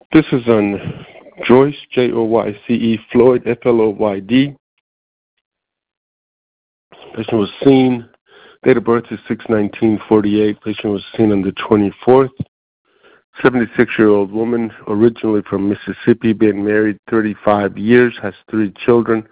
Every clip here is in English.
This is on Joyce, Joyce, Floyd, Floyd. Patient was seen, date of birth is 6/19/48. Patient was seen on the 24th. 76-year-old woman, originally from Mississippi, been married 35 years, has 3 children.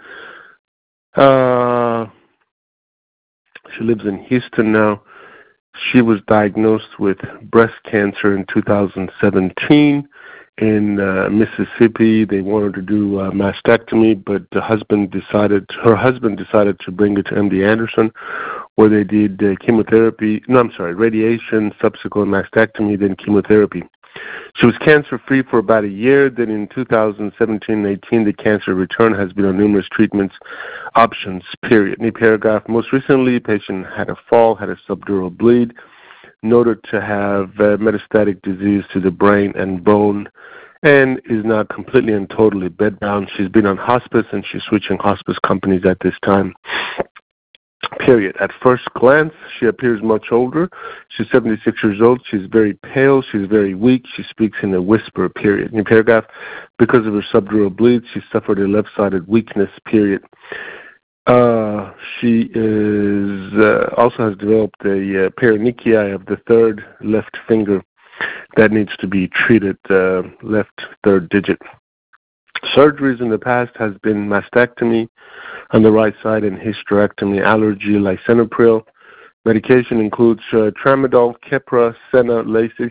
She lives in Houston now. She was diagnosed with breast cancer in 2017 in Mississippi. They wanted to do a mastectomy, but her husband decided to bring it to MD Anderson, where they did radiation, subsequent mastectomy, then chemotherapy. She was cancer-free for about a year. Then in 2017-18, the cancer returned, has been on numerous treatments, options, period. New paragraph. Most recently, patient had a fall, had a subdural bleed, noted to have metastatic disease to the brain and bone, and is now completely and totally bedbound. She's been on hospice, and she's switching hospice companies at this time. Period. At first glance, she appears much older. She's 76 years old. She's very pale. She's very weak. She speaks in a whisper. Period. New paragraph. Because of her subdural bleed, she suffered a left-sided weakness. Period. She is also has developed a paronychia of the third left finger that needs to be treated, left third digit. Surgeries in the past has been mastectomy on the right side and hysterectomy, allergy, lisinopril. Medication includes tramadol, Keppra, Senna, Lasix,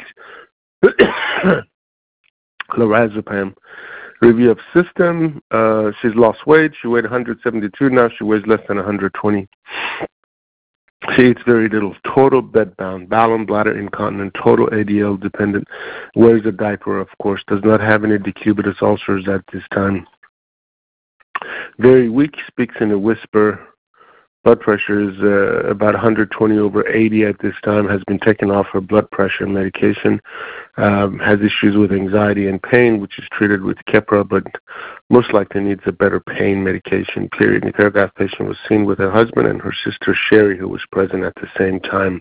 lorazepam. Review of system. She's lost weight. She weighed 172. Now she weighs less than 120. She eats very little. Total bedbound, bowel and bladder incontinent, total ADL dependent. Wears a diaper, of course. Does not have any decubitus ulcers at this time. Very weak. Speaks in a whisper. Blood pressure is about 120/80 at this time. Has been taken off her blood pressure medication. Has issues with anxiety and pain, which is treated with Keppra, but most likely needs a better pain medication. Period. The paragraph patient was seen with her husband and her sister Sherry, who was present at the same time.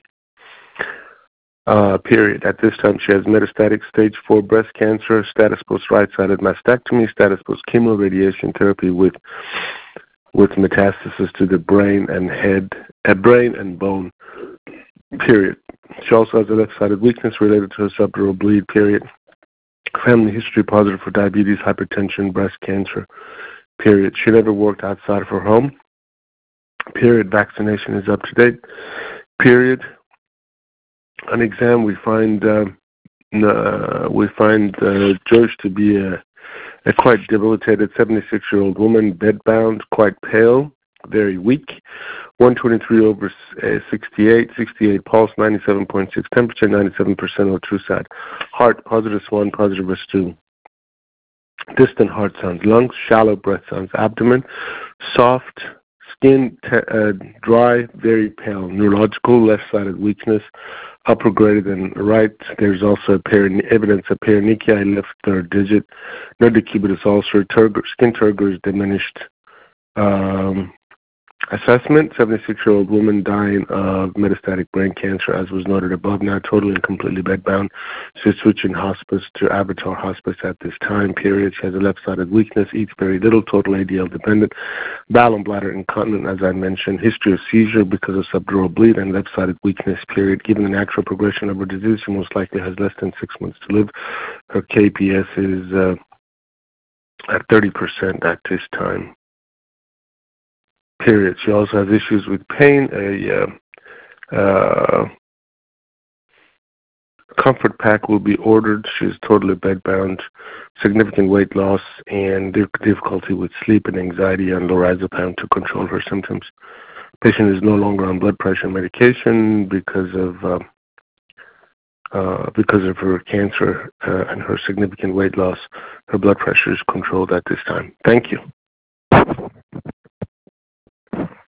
Period. At this time, she has metastatic stage 4 breast cancer, status post right-sided mastectomy, status post chemo radiation therapy with metastasis to the brain and brain and bone. Period. She also has a left-sided weakness related to her subdural bleed. Period. Family history positive for diabetes, hypertension, breast cancer. Period. She never worked outside of her home. Period. Vaccination is up to date. Period. On exam, we find Joyce to be a quite debilitated 76-year-old woman, bedbound, quite pale, very weak, 123/68, 68 pulse, 97.6 temperature, 97% O2 sat. Heart, positive S1, positive S2. Distant heart sounds lungs, shallow breath sounds abdomen, soft, skin dry, very pale, neurological, left-sided weakness, upper greater than right. There's also evidence of paronychia, left third digit, no decubitus ulcer, skin turgor is diminished. Assessment, 76-year-old woman dying of metastatic brain cancer, as was noted above, now totally and completely bedbound. She's switching hospice to Avatar Hospice at this time. Period. She has a left-sided weakness, eats very little, total ADL dependent, bowel and bladder incontinent, as I mentioned, history of seizure because of subdural bleed and left-sided weakness. Period. Given the natural progression of her disease, she most likely has less than 6 months to live. Her KPS is at 30% at this time. Period. She also has issues with pain, a comfort pack will be ordered. She's totally bedbound, significant weight loss, and difficulty with sleep and anxiety on lorazepam to control her symptoms. Patient is no longer on blood pressure medication because of her cancer and her significant weight loss. Her blood pressure is controlled at this time. Thank you.